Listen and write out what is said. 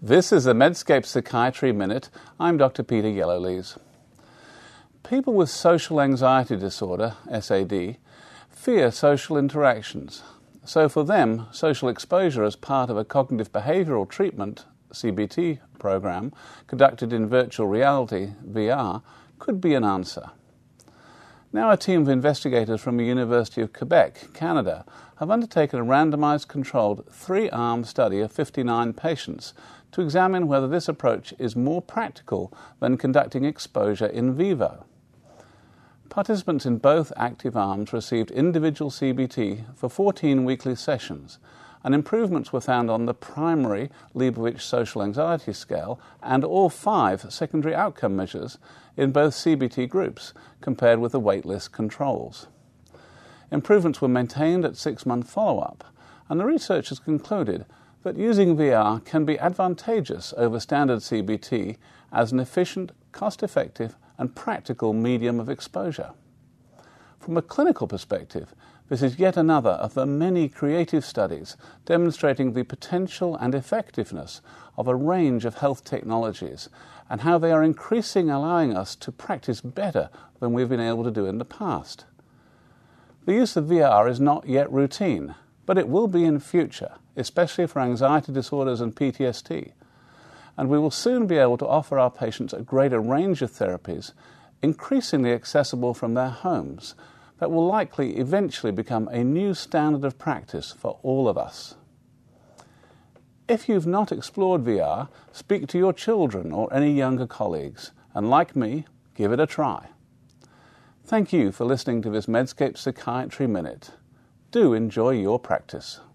This is the Medscape Psychiatry Minute. I'm Dr. Peter Yellowlees. People with social anxiety disorder, SAD, fear social interactions. So for them, social exposure as part of a cognitive behavioral treatment, CBT program, conducted in virtual reality, VR, could be an answer. Now a team of investigators from the University of Quebec, Canada, have undertaken a randomized controlled 3-arm study of 59 patients to examine whether this approach is more practical than conducting exposure in vivo. Participants in both active arms received individual CBT for 14 weekly sessions, and improvements were found on the primary Leibovitz social anxiety scale and all 5 secondary outcome measures in both CBT groups compared with the waitlist controls. Improvements were maintained at 6-month follow-up, and the researchers concluded that using VR can be advantageous over standard CBT as an efficient, cost-effective and practical medium of exposure. From a clinical perspective, this is yet another of the many creative studies demonstrating the potential and effectiveness of a range of health technologies and how they are increasingly allowing us to practice better than we've been able to do in the past. The use of VR is not yet routine, but it will be in future, especially for anxiety disorders and PTSD. And we will soon be able to offer our patients a greater range of therapies, increasingly accessible from their homes, that will likely eventually become a new standard of practice for all of us. If you've not explored VR, speak to your children or any younger colleagues, and like me, give it a try. Thank you for listening to this Medscape Psychiatry Minute. Do enjoy your practice.